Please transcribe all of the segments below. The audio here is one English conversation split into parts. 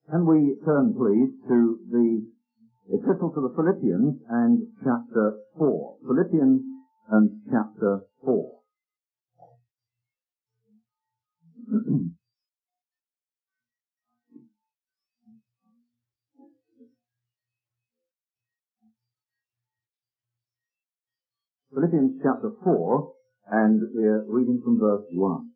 Can we turn, please, to the Epistle to the Philippians and chapter 4. Philippians and chapter 4. Philippians chapter 4, and we're reading from verse 1.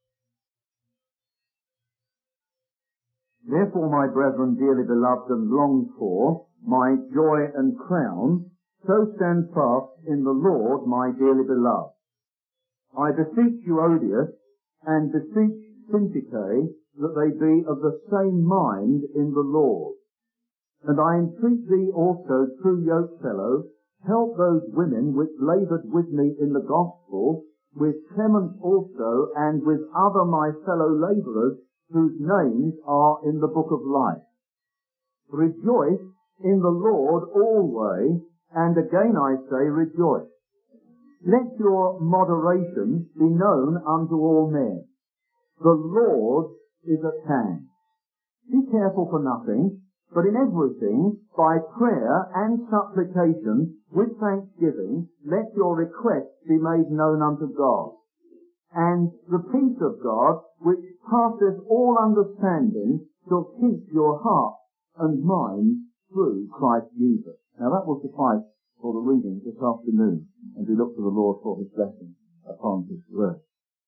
Therefore, my brethren, dearly beloved and longed for, my joy and crown, so stand fast in the Lord, my dearly beloved. I beseech Euodias and beseech Syntyche that they be of the same mind in the Lord. And I entreat thee also, true yokefellow, help those women which laboured with me in the gospel, with Clement also, and with other my fellow labourers, whose names are in the book of life. Rejoice in the Lord always, and again I say rejoice. Let your moderation be known unto all men. The Lord is at hand. Be careful for nothing, but in everything, by prayer and supplication, with thanksgiving, let your requests be made known unto God. And the peace of God, which passeth all understanding, shall keep your heart and mind through Christ Jesus. Now that will suffice for the reading this afternoon, and we look to the Lord for his blessing upon his word.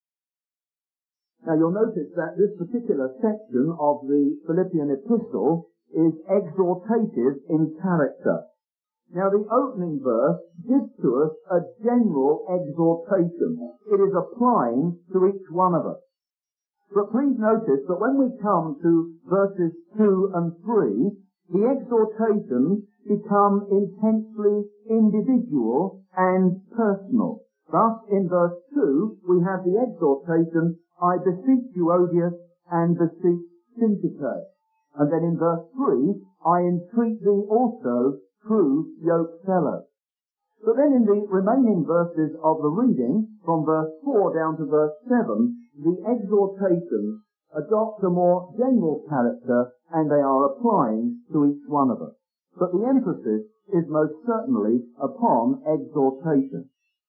Now you'll notice that this particular section of the Philippian epistle is exhortative in character. Now the opening verse gives to us a general exhortation. It is applying to each one of us. But please notice that when we come to verses 2 and 3, the exhortations become intensely individual and personal. Thus, in verse 2, we have the exhortation, I beseech Euodias and beseech Syntyche. And then in verse 3, I entreat thee also, true yokefellow. But then in the remaining verses of the reading, from verse 4 down to verse 7, the exhortations adopt a more general character, and they are applying to each one of us. But the emphasis is most certainly upon exhortation.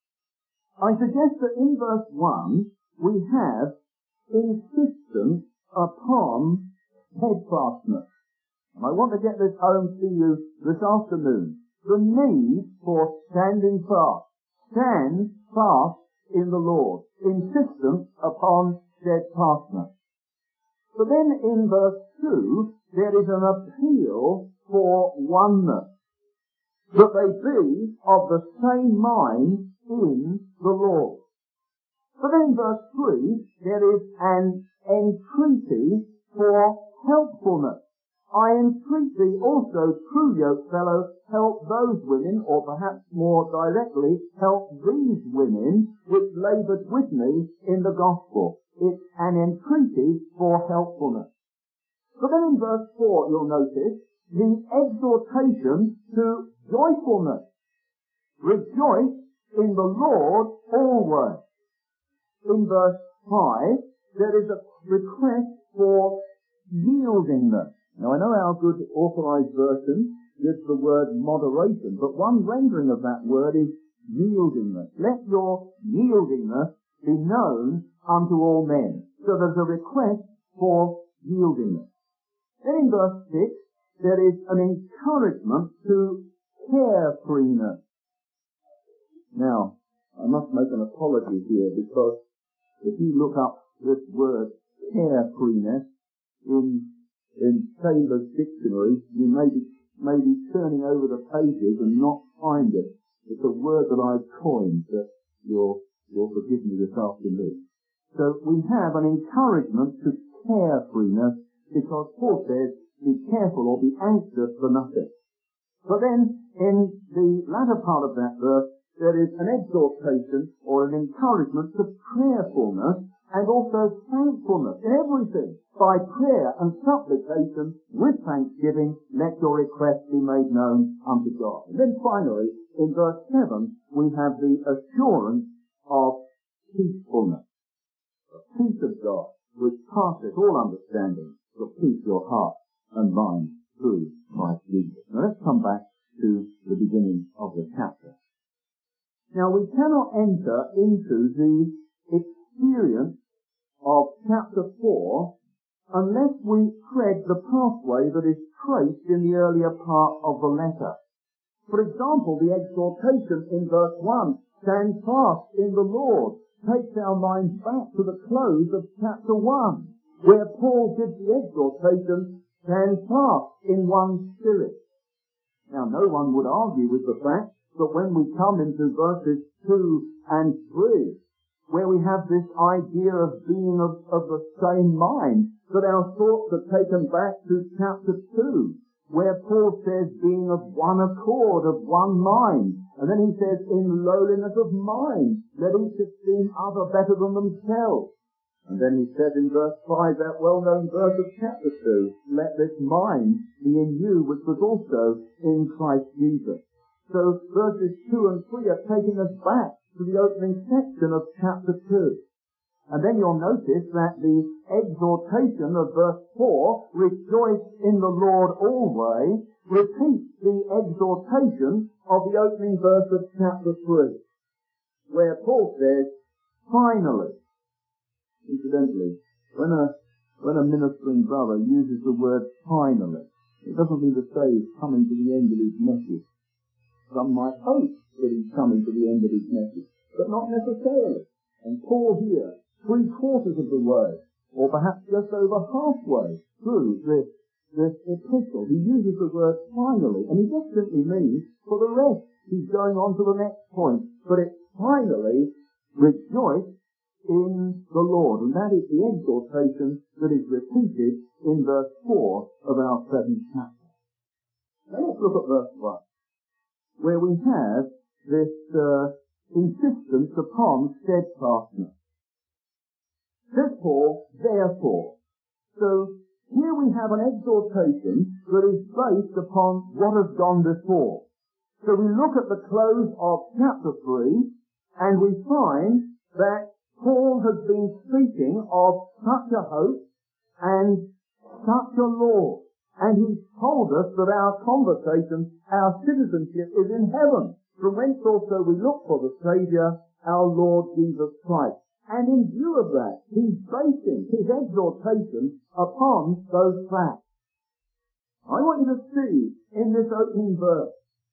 I suggest that in verse 1 we have insistence upon steadfastness. And I want to get this home to you this afternoon. The need for standing fast. Stand fast in the Lord. Insistence upon steadfastness. But then in verse 2, there is an appeal for oneness. That they be of the same mind in the Lord. But then in verse 3, there is an entreaty for helpfulness. I entreat thee also, true yokefellow, help those women, or perhaps more directly, help these women which laboured with me in the gospel. It's an entreaty for helpfulness. But then in verse 4, you'll notice the exhortation to joyfulness. Rejoice in the Lord always. In verse 5, there is a request for yieldingness. Now I know our good authorized version gives the word moderation, but one rendering of that word is yieldingness. Let your yieldingness be known unto all men. So there's a request for yieldingness. Then in verse 6, there is an encouragement to carefreeness. Now, I must make an apology here, because if you look up this word carefreeness in Taylor's dictionary, you may be turning over the pages and not find it. It's a word that I've coined that you'll forgive me this afternoon. So we have an encouragement to carefreeness, because Paul says, be careful or be anxious for nothing. But then in the latter part of that verse, there is an exhortation or an encouragement to prayerfulness and also thankfulness in everything. By prayer and supplication, with thanksgiving, let your requests be made known unto God. And then finally, in verse 7, we have the assurance of peacefulness. The peace of God, which passeth all understanding, will keep your heart and mine through Christ Jesus. Now let's come back to the beginning of the chapter. Now we cannot enter into the experience of chapter 4 unless we tread the pathway that is traced in the earlier part of the letter. For example, the exhortation in verse 1, stand fast in the Lord, takes our minds back to the close of chapter 1, where Paul gives the exhortation, stand fast in one spirit. Now, no one would argue with the fact that when we come into verses 2 and 3, where we have this idea of being of the same mind, that our thoughts are taken back to chapter 2, where Paul says being of one accord, of one mind. And then he says, in lowliness of mind, let each esteem other better than themselves. And then he says in verse 5, that well-known verse of chapter 2, let this mind be in you, which was also in Christ Jesus. So verses 2 and 3 are taking us back to the opening section of chapter 2. And then you'll notice that the exhortation of verse 4, rejoice in the Lord always, repeats the exhortation of the opening verse of chapter 3, where Paul says, finally. Incidentally, when a ministering brother uses the word finally, it doesn't mean to say he's coming to the end of his message. Some might hope that he's coming to the end of his message, but not necessarily. And Paul here, 3/4 of the way, or perhaps just over halfway through this epistle, he uses the word finally, and he just simply means for the rest. He's going on to the next point, but it's finally rejoice in the Lord, and that is the exhortation that is repeated in verse 4 of our 7th chapter. Now let's look at verse 1, where we have this insistence upon steadfastness. Says Paul, therefore. So here we have an exhortation that is based upon what has gone before. So we look at the close of chapter 3, and we find that Paul has been speaking of such a hope and such a law. And he's told us that our conversation, our citizenship is in heaven, from whence also we look for the Saviour, our Lord Jesus Christ. And in view of that, he's basing his exhortation upon those facts. I want you to see in this opening verse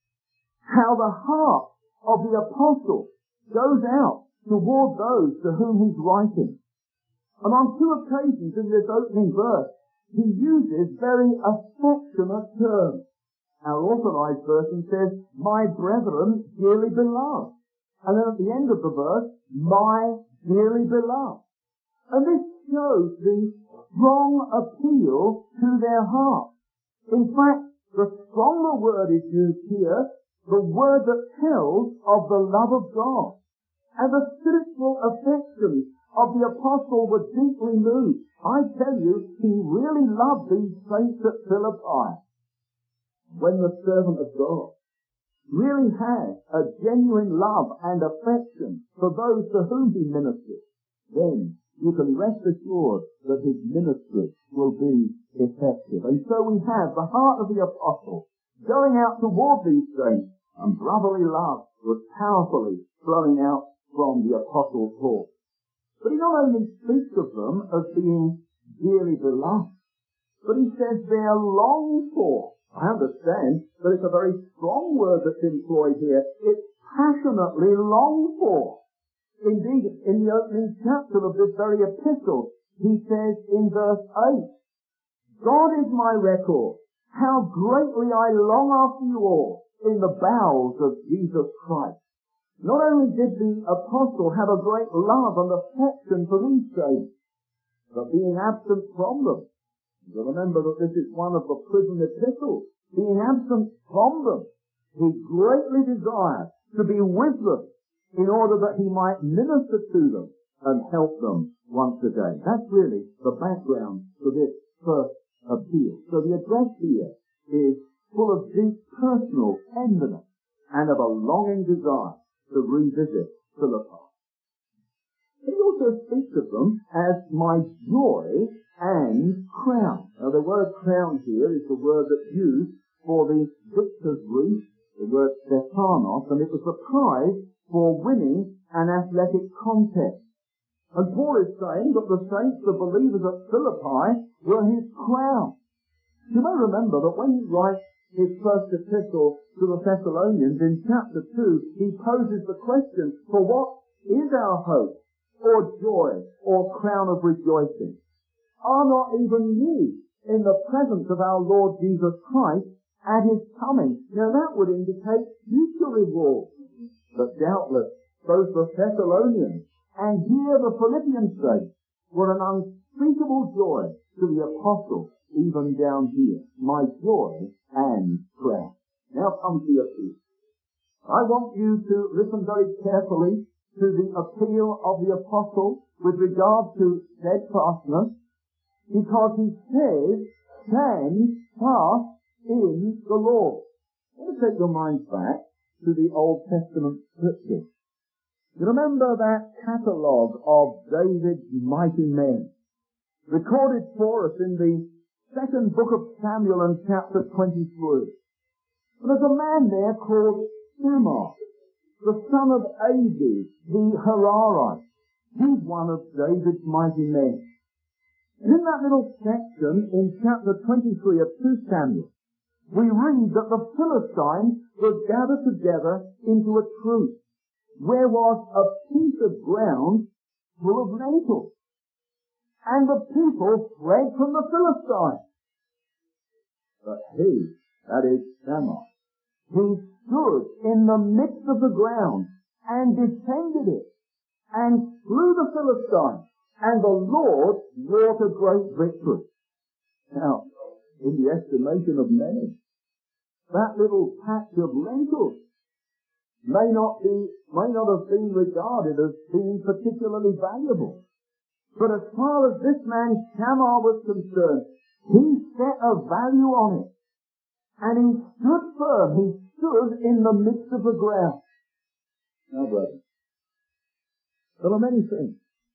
how the heart of the apostle goes out toward those to whom he's writing. And on 2 occasions in this opening verse, he uses very affectionate terms. Our Authorized Version says, my brethren, dearly beloved. And then at the end of the verse, my dearly beloved. And this shows the strong appeal to their heart. In fact, the stronger word is used here, the word that tells of the love of God. And the spiritual affections of the apostle were deeply moved. I tell you, he really loved these saints at Philippi. When the servant of God really has a genuine love and affection for those to whom he ministers, then you can rest assured that his ministry will be effective. And so we have the heart of the apostle going out toward these saints, and brotherly love was powerfully flowing out from the apostle Paul. But he not only speaks of them as being dearly beloved, but he says they are longed for. I understand that it's a very strong word that's employed here. It's passionately longed for. Indeed, in the opening chapter of this very epistle, he says in verse 8, God is my record, how greatly I long after you all in the bowels of Jesus Christ. Not only did the apostle have a great love and affection for these saints, but being absent from them, you remember that this is one of the prison epistles. Being absent from them, he greatly desired to be with them in order that he might minister to them and help them once again. That's really the background to this first appeal. So the address here is full of deep personal tenderness and of a longing desire to revisit Philippi. He also speaks of them as my joy and crown. Now the word crown here is the word that's used for the victor's wreath, the word Stephanos, and it was the prize for winning an athletic contest. And Paul is saying that the saints, the believers at Philippi, were his crown. You may remember that when he writes his first epistle to the Thessalonians in chapter 2, he poses the question, for what is our hope, or joy, or crown of rejoicing? Are not even ye in the presence of our Lord Jesus Christ at his coming? Now that would indicate future reward. But doubtless, both the Thessalonians and here the Philippian saints were an unspeakable joy to the apostle, even down here. My joy and crown. Now comes the appeal. I want you to listen very carefully to the appeal of the apostle with regard to steadfastness, because he says, stand fast in the Lord. Let me take your minds back to the Old Testament scriptures. You remember that catalogue of David's mighty men, recorded for us in the second book of Samuel and chapter 23. And there's a man there called Shammah, the son of Agag, the Hararite. He's one of David's mighty men. And in that little section in chapter 23 of 2 Samuel, we read that the Philistines were gathered together into a troop, where was a piece of ground full of lentils. And the people fled from the Philistines. But he, that is Shammah, he stood in the midst of the ground and defended it and slew the Philistines, and the Lord wrought a great victory. Now, in the estimation of many, that little patch of lentils may not have been regarded as being particularly valuable. But as far as this man Shammah was concerned, he set a value on it. And he stood firm. He stood in the midst of the ground. Now, brothers, there are many things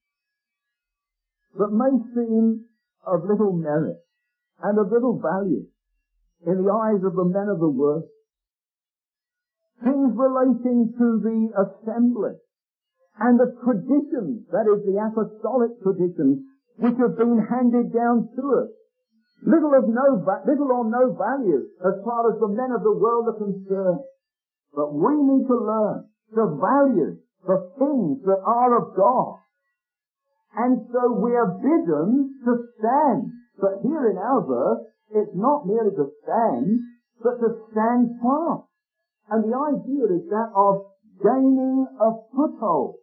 that may seem of little merit and of little value in the eyes of the men of the world. Things relating to the assembly and the traditions, that is the apostolic traditions, which have been handed down to us. Little or no value as far as the men of the world are concerned. But we need to learn to value the things that are of God. And so we are bidden to stand. But here in our verse, it's not merely to stand, but to stand fast. And the idea is that of gaining a foothold.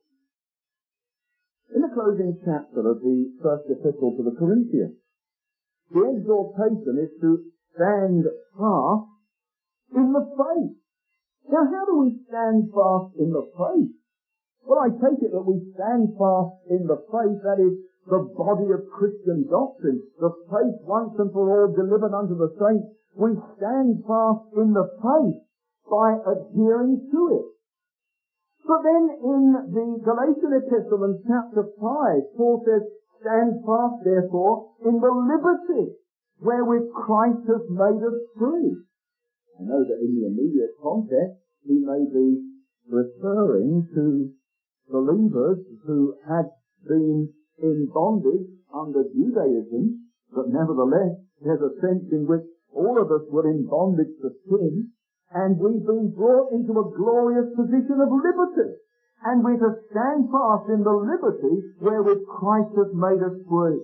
In the closing chapter of the first epistle to the Corinthians, the exhortation is to stand fast in the faith. Now, how do we stand fast in the faith? Well, I take it that we stand fast in the faith, that is, the body of Christian doctrine, the faith once and for all delivered unto the saints. We stand fast in the faith by adhering to it. But then in the Galatian epistle in chapter 5, Paul says, stand fast therefore in the liberty wherewith Christ has made us free. I know that in the immediate context he may be referring to believers who had been in bondage under Judaism, but nevertheless there's a sense in which all of us were in bondage to sin, and we've been brought into a glorious position of liberty. And we're to stand fast in the liberty wherewith Christ has made us free.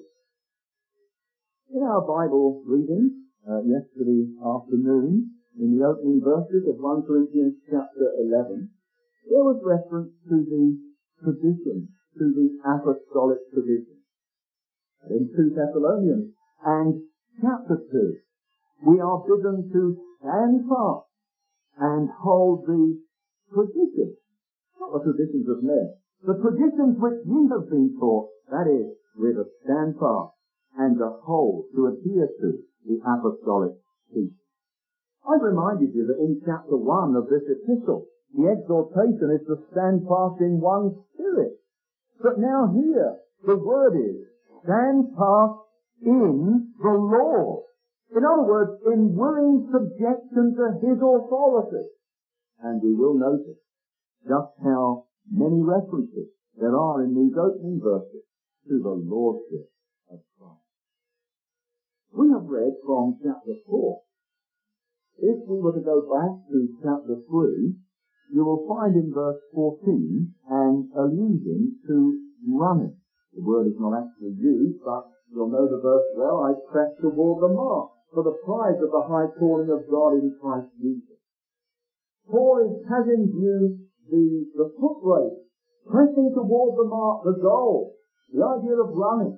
In our Bible reading yesterday afternoon, in the opening verses of 1 Corinthians chapter 11, there was reference to the tradition, to the apostolic tradition. In 2 Thessalonians and chapter 2, we are bidden to stand fast and hold the traditions, not the traditions of men, the traditions which ye have been taught, that is, we're to stand fast and to hold, to adhere to the apostolic teaching. I've reminded you that in chapter 1 of this epistle, the exhortation is to stand fast in one spirit. But now here, the word is, stand fast in the Lord. In other words, in willing subjection to His authority. And we will notice just how many references there are in these opening verses to the Lordship of Christ. We have read from chapter 4. If we were to go back to chapter 3, you will find in verse 14 an allusion to running. The word is not actually used, but you'll know the verse well. I press toward the mark for the prize of the high calling of God in Christ Jesus. Paul has in view the foot race, pressing toward the mark, the goal, the idea of running.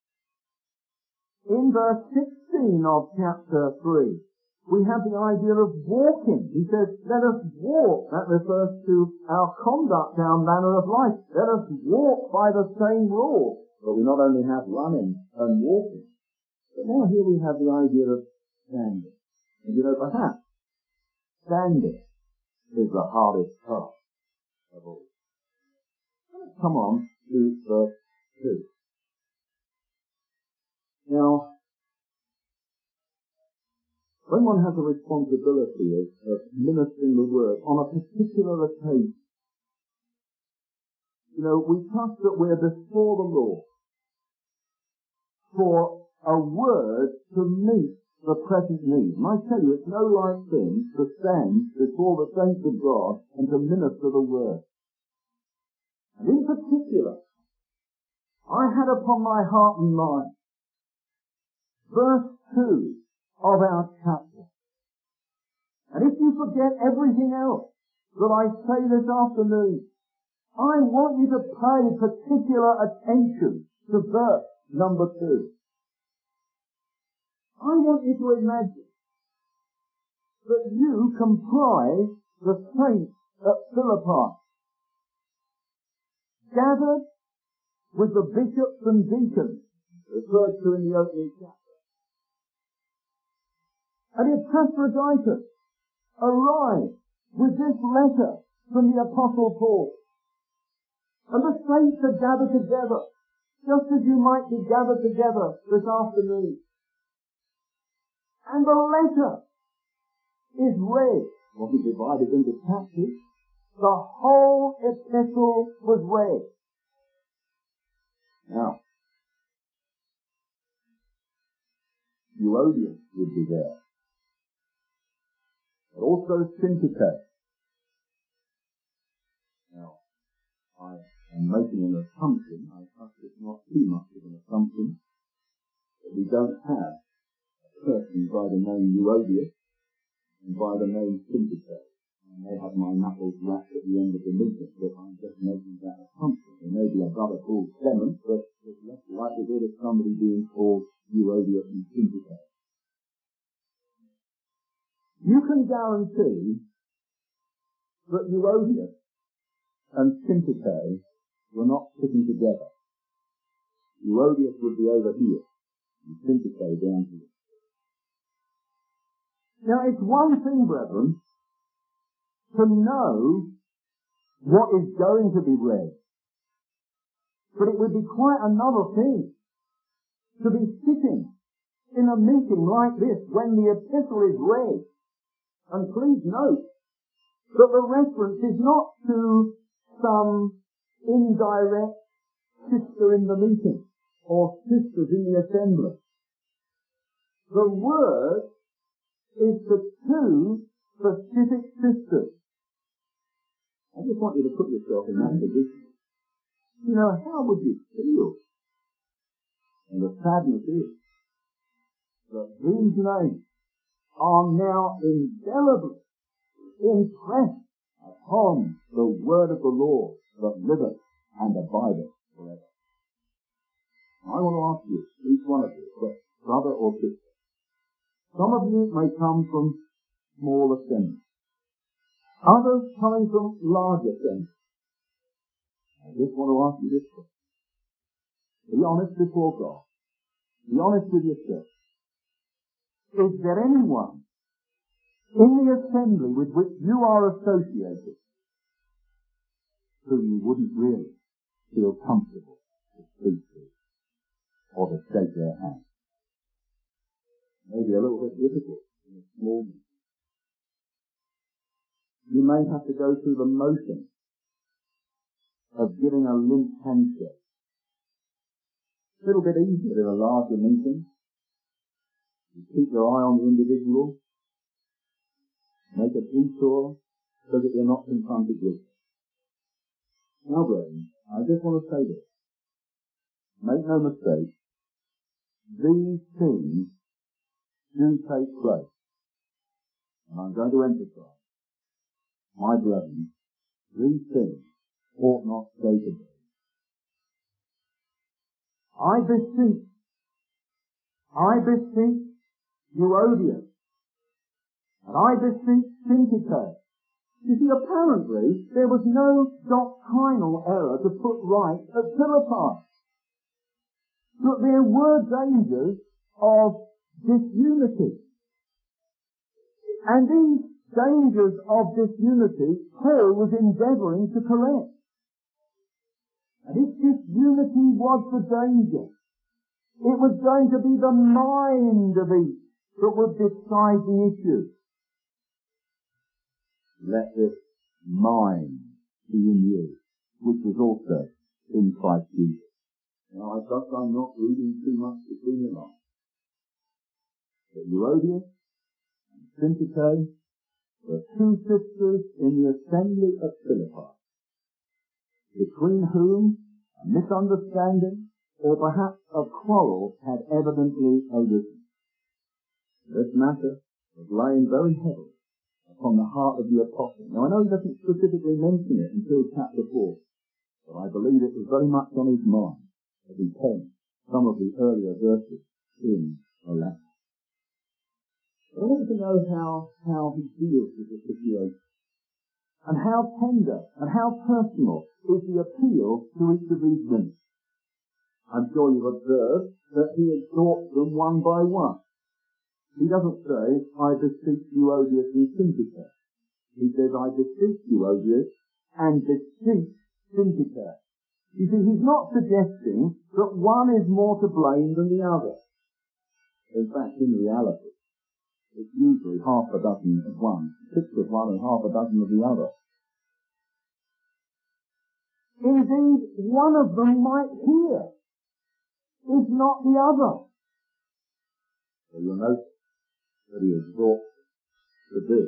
In verse 16 of chapter 3, we have the idea of walking. He says, let us walk. That refers to our conduct, our manner of life. Let us walk by the same rule. But we not only have running and walking, but now here we have the idea of standing. And you know, perhaps standing is the hardest task of all. Let's come on to verse 2. Now, when one has a responsibility of ministering the word on a particular occasion, you know, we trust that we're before the Lord for a word to meet the present need. And I tell you, it's no light thing to stand before the saints of God and to minister the word. And in particular, I had upon my heart and mind verse 2 of our chapter. And if you forget everything else that I say this afternoon, I want you to pay particular attention to verse number 2. I want you to imagine that you comprise the saints at Philippi, gathered with the bishops and deacons referred to in the opening chapter. And Epaphroditus arrived with this letter from the Apostle Paul. And the saints are gathered together, just as you might be gathered together this afternoon. And the letter is read. It wasn't divided into chapters. The whole epistle was read. Now, Euodias would be there. But also Syntyche. Now, I am making an assumption. I trust it's not too much of an assumption that we don't have a person by the name Euodias and by the name Syntyche. I may have my knuckles wrapped at the end of the meeting, but I'm just making that assumption. There may be a brother called Clement, but it's less likelihood of somebody being called Euodias and Syntyche. You can guarantee that Euodias and Syntyche were not sitting together. Euodias would be over here, and Syntyche down here. Now, it's one thing, brethren, to know what is going to be read. But it would be quite another thing to be sitting in a meeting like this when the epistle is read. And please note that the reference is not to some indirect sister in the meeting or sisters in the assembly. The word is to two specific sisters. I just want you to put yourself in that position. You know, how would you feel? And the sadness is that these names are now indelibly impressed upon the word of the Lord that liveth and abideth forever. I want to ask you, each one of you, brother or sister. Some of you may come from small assemblies. Others coming from large assemblies. I just want to ask you this question. Be honest before God. Be honest with yourself. Is there anyone in the assembly with which you are associated whom you wouldn't really feel comfortable to speak to or to shake their hand? Maybe a little bit difficult in a small meeting. You may have to go through the motion of giving a limp handshake. A little bit easier in a larger meeting. You keep your eye on the individual. Make a detour so that you're not confronted with it. Now, brethren, I just want to say this. Make no mistake, these things do take place. And I'm going to emphasize, my brethren, these things ought not stay today. I beseech Euodias, and I beseech Syntyche. You see, apparently, there was no doctrinal error to put right at Philippi. But there were dangers of disunity. And these dangers of disunity, Paul was endeavouring to correct. And if disunity was the danger, it was going to be the mind of each that would decide the issue. Let this mind be in you, which was also in Christ Jesus. Now, I trust I'm not reading too much between the lines. But Euodias and Syntyche were two sisters in the assembly at Philippi, between whom a misunderstanding or perhaps a quarrel had evidently arisen. This matter was laying very heavily upon the heart of the apostle. Now, I know he doesn't specifically mention it until chapter 4, but I believe it was very much on his mind as he penned some of the earlier verses in the letter. But I want to know how he deals with the situation, and how tender and how personal is the appeal to each of these women. I'm sure you've observed that he exhorts them one by one. He doesn't say, I beseech Euodias and Syntyche. He says, I beseech Euodias and beseech Syntyche. You see, he's not suggesting that one is more to blame than the other. In fact, in reality, it's usually half a dozen of one, 6 of one and half a dozen of the other. Indeed, one of them might hear, if not the other. So you'll notice that he exhorts to be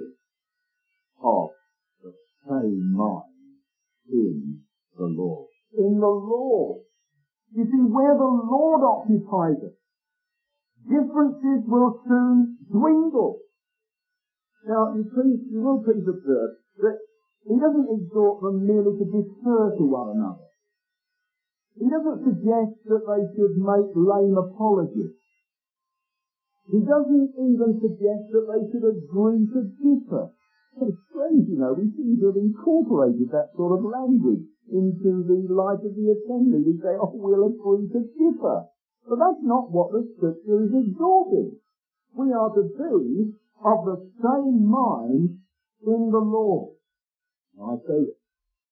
of the same mind in the Lord. In the Lord. You see, where the Lord occupies us, differences will soon dwindle. Now, you will please observe that he doesn't exhort them merely to defer to one another. He doesn't suggest that they should make lame apologies. He doesn't even suggest that they should agree to differ. It's strange, you know, we seem to have incorporated that sort of language into the life of the assembly. We say, oh, we'll agree to differ. But that's not what the Scripture is exhorting. We are to be of the same mind in the Lord. I say this.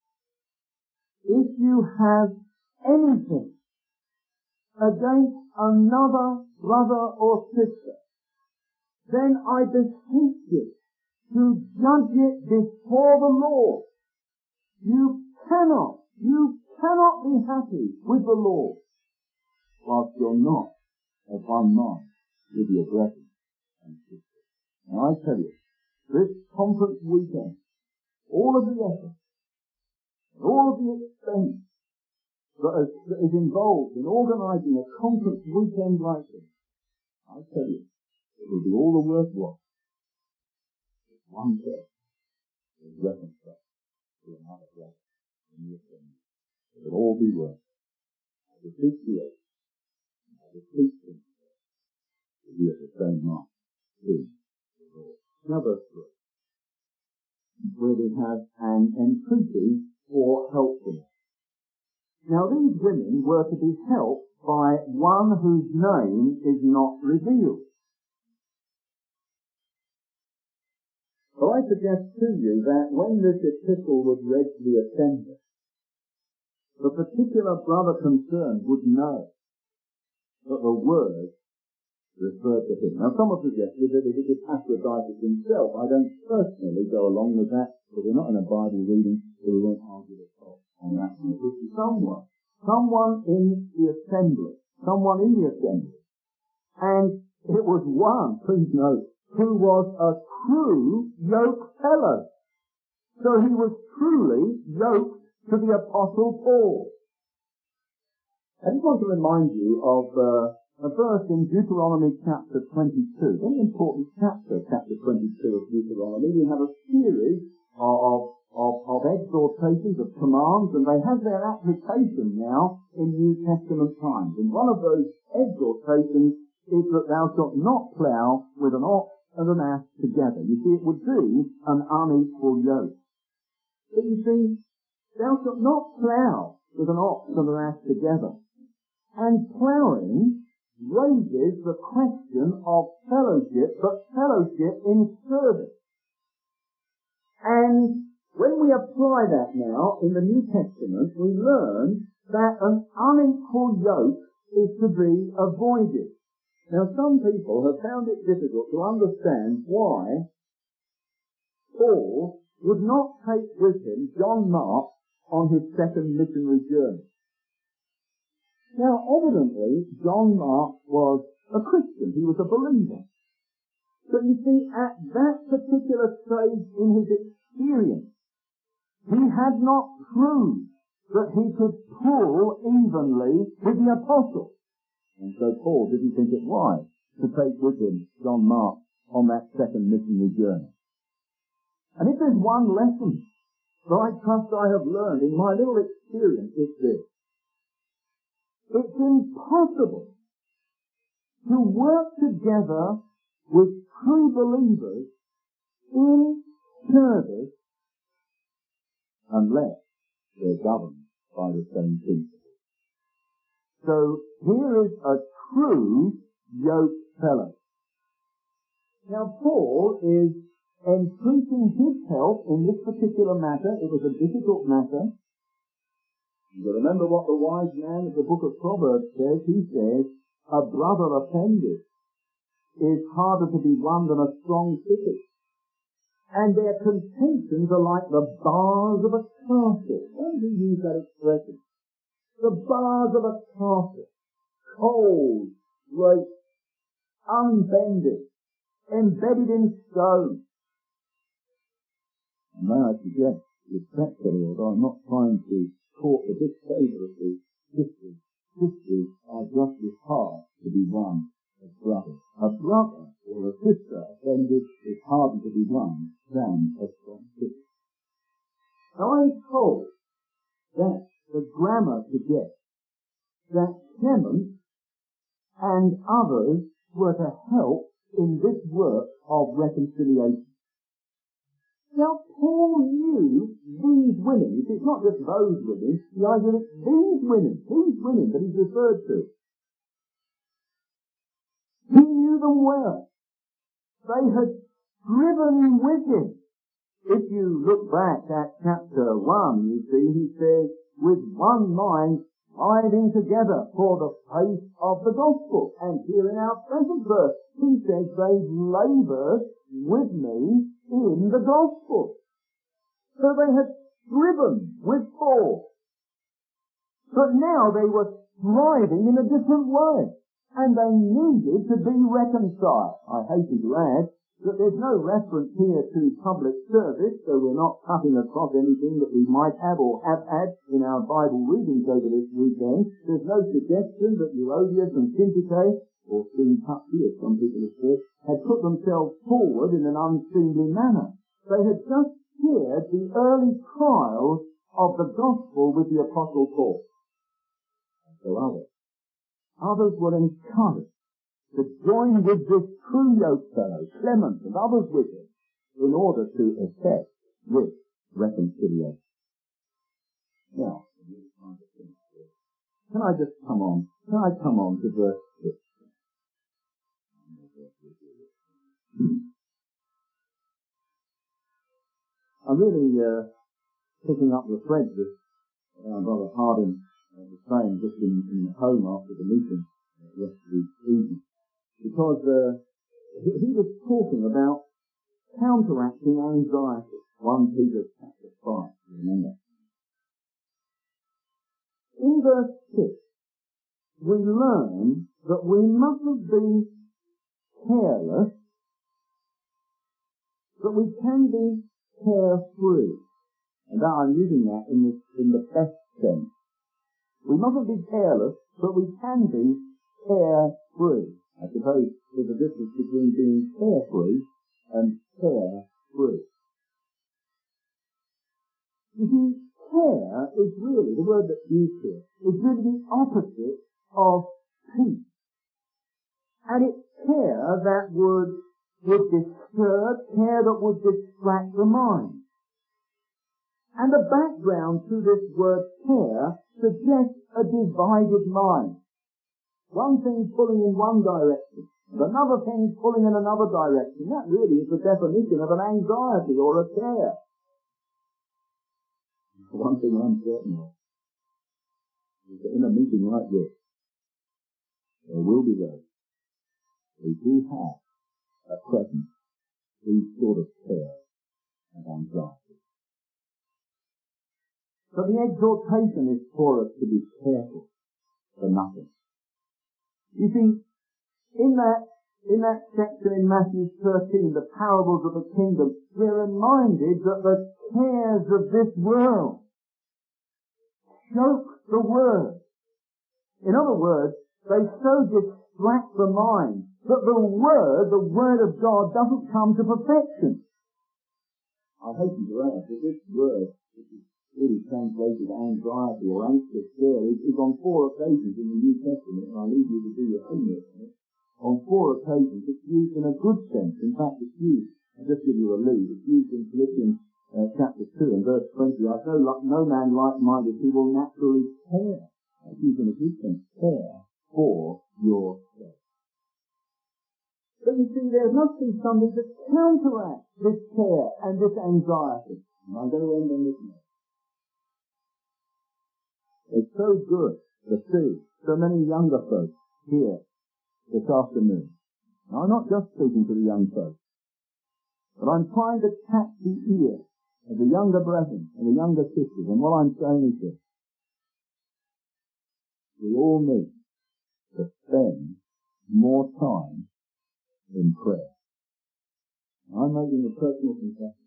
If you have anything against another brother or sister, then I beseech you to judge it before the Lord. You cannot be happy with the Lord whilst you're not of one mind with your brethren and sisters. Now I tell you, this conference weekend, all of the effort, and all of the expense that is involved in organising a conference weekend like this, I tell you, it will be all the worthwhile if one person is reconciled to another brother in the assembly. It will all be worth it. I beseech you, I beseech you to be of the same mind in the Lord. Now verse 3, where we have an entreaty for helpfulness. Now these women were to be helped by one whose name is not revealed. So I suggest to you that when this epistle was read to the assembly, the particular brother concerned would know that the word referred to him. Now, some have suggested that if it was Epaphroditus himself, I don't personally go along with that, but we're not in a Bible reading, so we won't argue the top on that one. It was someone in the assembly, and it was one, please note, who was a true yoke fellow. So he was truly yoked to the Apostle Paul. I just want to remind you of a verse in Deuteronomy chapter 22. Very important chapter 22 of Deuteronomy. We have a series of exhortations, of commands, and they have their application now in New Testament times. And one of those exhortations is that thou shalt not plough with an ox and an ass together. You see, it would be an unequal yoke. But you see, thou shalt not plough with an ox and an ass together. And ploughing raises the question of fellowship, but fellowship in service. And when we apply that now in the New Testament, we learn that an unequal yoke is to be avoided. Now, some people have found it difficult to understand why Paul would not take with him John Mark on his second missionary journey. Now, evidently, John Mark was a Christian. He was a believer. But you see, at that particular stage in his experience, he had not proved that he could pull evenly with the apostles. And so Paul didn't think it wise to take with him John Mark on that second missionary journey. And if there's one lesson that I trust I have learned in my little experience, it's this. It's impossible to work together with true believers in service unless they're governed by the same principles. So here is a true yoke fellow. Now Paul is entreating his help in this particular matter. It was a difficult matter. You remember what the wise man of the book of Proverbs says. He says, a brother offended is harder to be won than a strong city. And their contentions are like the bars of a castle. Why do we use that expression? The bars of a castle. Cold, great, unbending, embedded in stone. And may I suggest, respectfully, although I'm not trying to court the disfavour of the sisters are just as hard to be won as brothers. A brother or a sister offended is harder to be won than a strong sister. Now I'm told that the grammar suggests that Clement and others were to help in this work of reconciliation. Now, Paul knew these women. It's not just those women. The idea that these women that he's referred to. He knew them well. They had striven with him. If you look back at chapter 1, you see he says, with one mind, striving together for the faith of the gospel. And here in our present verse, he says they've laboured with me in the gospel. So they had striven with Paul. But now they were striving in a different way. And they needed to be reconciled. I hasten to add that there's no reference here to public service, so we're not cutting across anything that we might have or have had in our Bible readings over this weekend. There's no suggestion that Euodias and Syntyche, or Syntyche as some people have said, had put themselves forward in an unseemly manner. They had just shared the early trials of the gospel with the Apostle Paul. And so others were encouraged to join with this true yoke fellow, Clement and others with him, in order to effect this reconciliation. Now, can I come on to verse 6? I'm really picking up the thread that Brother Harding was saying just in the home after the meeting yesterday evening. because he was talking about counteracting anxiety. 1 Peter chapter 5, remember. In verse 6, we learn that we mustn't be careless, but we can be carefree. And that I'm using that in the best sense. We mustn't be careless, but we can be carefree. I suppose there's a difference between being carefree and carefree. You see, care is really, the word that's used here, is really the opposite of peace. And it's care that would disturb, care that would distract the mind. And the background to this word care suggests a divided mind. One thing pulling in one direction, and another thing pulling in another direction. That really is the definition of an anxiety or a care. One thing I'm certain of is that in a meeting like this, there will be those who do have at present these sort of care and anxiety. So the exhortation is for us to be careful for nothing. You see, in that section in Matthew 13, the parables of the kingdom, we're reminded that the cares of this world choke the word. In other words, they so distract the mind that the word of God doesn't come to perfection. I hasten to add that this word, which is really translated anxiety or anxious care, is on 4 occasions in the New Testament, and I leave you to do your homework on it. On 4 occasions, it's used in a good sense. In fact, it's used, I'll just give you a lead, it's used in Philippians chapter 2 and verse 20. I know no man like-minded who will naturally care. It's used in a good sense, care for yourself. But you see, there must be something to counteract this care and this anxiety. And I'm going to end on this note. It's so good to see so many younger folks here this afternoon. Now, I'm not just speaking to the young folks, but I'm trying to catch the ear of the younger brethren and the younger sisters. And what I'm saying is this: we all need to spend more time in prayer. I'm making a personal confession.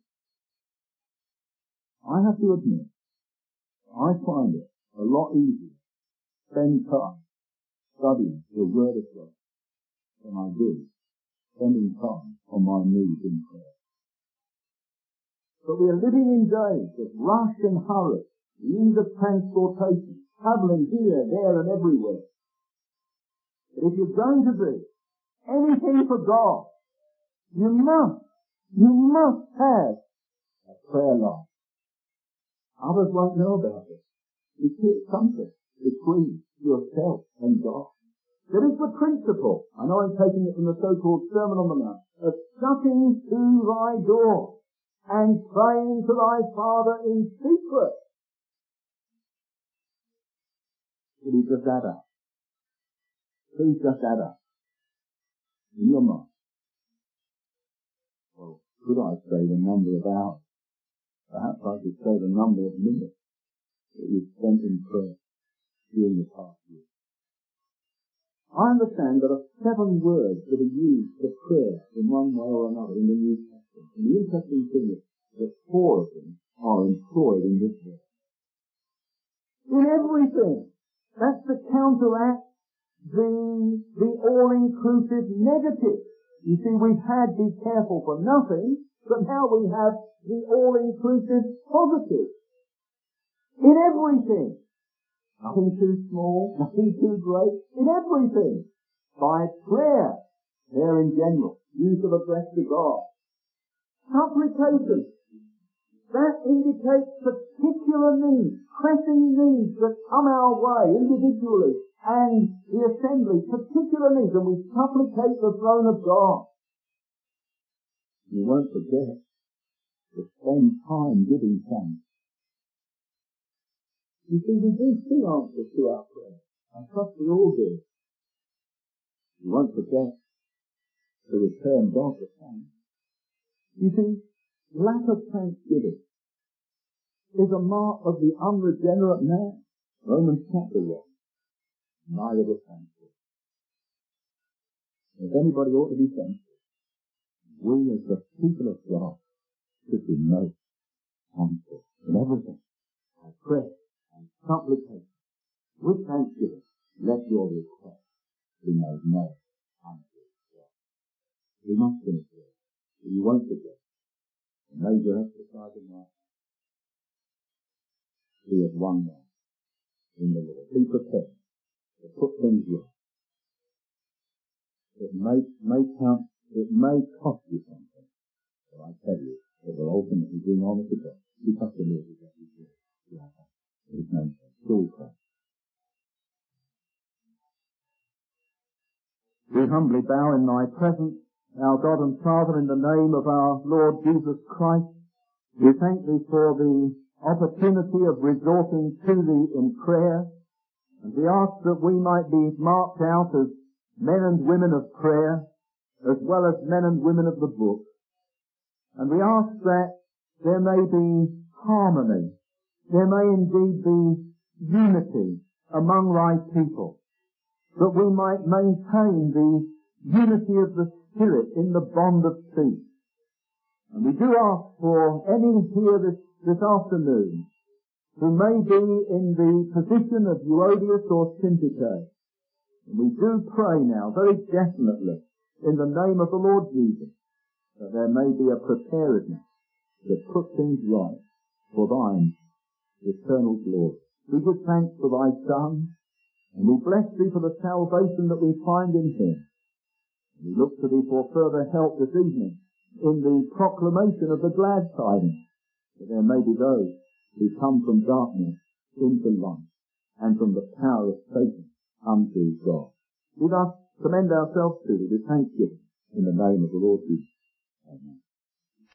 I have to admit, I find it a lot easier to spend time studying the Word of God than I do spending time on my knees in prayer. But we are living in days of rush and hurry, the ease of transportation, travelling here, there and everywhere. But if you're going to do anything for God, you must have a prayer life. Others won't know about it. It's something between yourself and God. There is the principle, I know I'm taking it from the so-called Sermon on the Mount, of shutting to thy door and praying to thy Father in secret. Will you just add up? Please just add up in your mind. Well, could I say the number of hours? Perhaps I could say the number of minutes that you've spent in prayer during the past year. I understand there are 7 words that are used for prayer in one way or another in the New Testament. And the interesting thing is that 4 of them are employed in this way. In everything. That's to counteract the all-inclusive negative. You see, we've had be careful for nothing, but now we have the all-inclusive positive. In everything. Nothing too small, nothing too great, in everything. By prayer, there in general, use of address to God. Supplication, that indicates particular needs, pressing needs that come our way individually, and the assembly, particular needs, and we supplicate the throne of God. You won't forget to spend time giving thanks. You see, we do see answers to our prayer. I trust we all do. You won't forget to return God the thanks. You see, lack of thanksgiving is a mark of the unregenerate man. Romans chapter 1. Neither was thankful. If anybody ought to be thankful, we as the people of God should be most thankful in everything. Our prayer and supplication with thanksgiving, let your request be made known unto God. We must finish here. You won't forget. The major exercise in life. Be as one man in the Lord. Be prepared to put things right. It may cost you something, but I tell you, it will ultimately bring honor to God, because the Lord is at his word. His name is still Christ. We humbly bow in thy presence, our God and Father, in the name of our Lord Jesus Christ. We thank thee for the opportunity of resorting to thee in prayer, and we ask that we might be marked out as men and women of prayer, as well as men and women of the book. And we ask that there may be harmony, there may indeed be unity among thy people, that we might maintain the unity of the Spirit in the bond of peace. And we do ask for any here this afternoon who may be in the position of Euodias or Syntyche. And we do pray now very definitely in the name of the Lord Jesus that there may be a preparedness to put things right for thine eternal glory. We give thanks for thy Son, and we bless thee for the salvation that we find in him. We look to thee for further help this evening in the proclamation of the glad tidings, that there may be those who come from darkness into light, and from the power of Satan unto God. We thus commend ourselves to thee with thanksgiving in the name of the Lord Jesus. Amen.